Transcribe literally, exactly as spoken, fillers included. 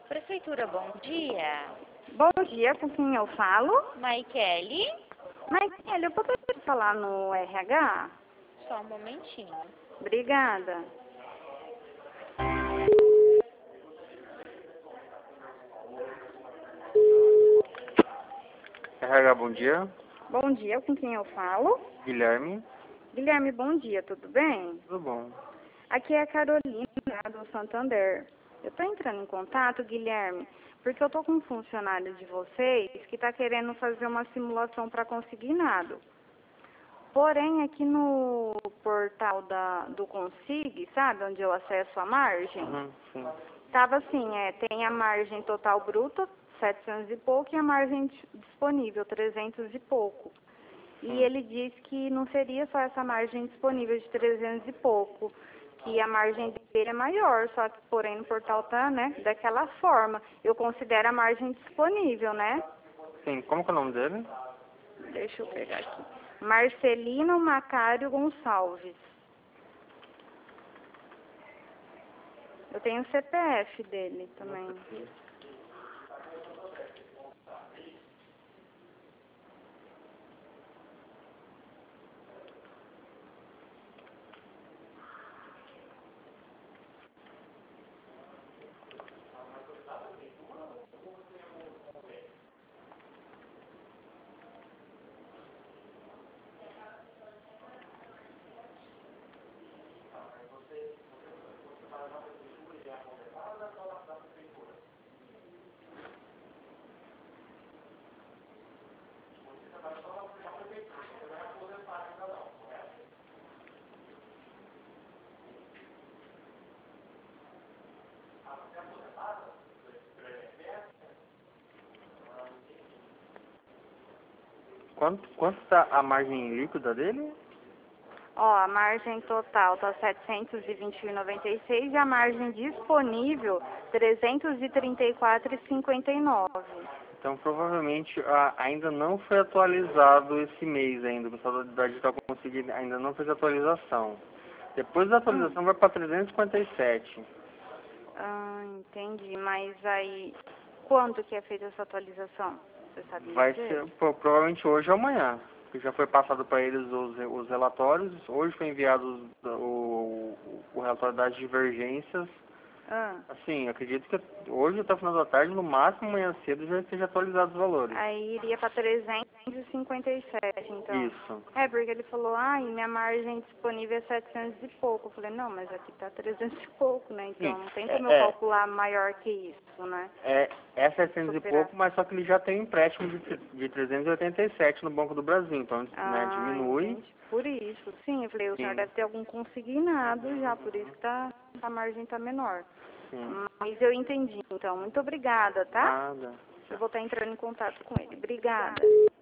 Prefeitura, bom dia. Bom dia, com quem eu falo? Maikele, Maikele, eu poderia falar no R H? só um momentinho. Obrigada. R H, bom dia. Bom dia, com quem eu falo? Guilherme. Guilherme, bom dia, tudo bem? Tudo bom. Aqui é a Carolina, do Santander. Eu tô entrando em contato, Guilherme, porque eu tô com um funcionário de vocês que tá querendo fazer uma simulação para consignado. Porém, aqui no portal da, do Consig, sabe, onde eu acesso a margem, Uhum, sim. tava assim, é, tem a margem total bruta, setecentos e pouco, e a margem dis- disponível, trezentos e pouco. E Sim. ele diz que não seria só essa margem disponível de trezentos e pouco, que a margem dele é maior, só que, porém, no portal tá, né, daquela forma. Eu considero a margem disponível, né? Sim, como que é o nome dele? Deixa eu pegar aqui. Marcelino Macário Gonçalves. Eu tenho o C P F dele também. Quanto, quanto tá a margem líquida dele? Ó, a margem total tá setecentos e vinte e um vírgula noventa e seis e a margem disponível trezentos e trinta e quatro vírgula cinquenta e nove. Então, provavelmente, a- ainda não foi atualizado esse mês ainda. O pessoal da Digital Consig ainda não fez a atualização. Depois da Hum. atualização vai para trezentos e cinquenta e sete. Ah, entendi. Mas aí, quando que é feita essa atualização? Você sabe me Vai dizer? ser pro- provavelmente hoje ou amanhã. Porque já foi passado para eles os, os relatórios. Hoje foi enviado o, o, o relatório das divergências. Ah, Assim, acredito que hoje até o final da tarde, no máximo amanhã cedo, já esteja atualizados os valores. aí iria para trezentos e cinquenta e sete, então. Isso. É, porque ele falou, ah, e minha margem disponível é setecentos e pouco. Eu falei, não, mas aqui tá trezentos e pouco, né? Então Sim, não tem é, como eu é, calcular maior que isso, né? é, é setecentos e Superar. pouco, mas só que ele já tem um empréstimo de, tre- de trezentos e oitenta e sete no Banco do Brasil, então, né, Ah, diminui. entendi. Por isso, sim, eu falei, o senhor Sim, deve ter algum consignado já, por isso que tá, a margem tá menor. sim. Mas eu entendi, então. Muito obrigada, tá? Nada. Eu vou estar entrando em contato com ele. Obrigada.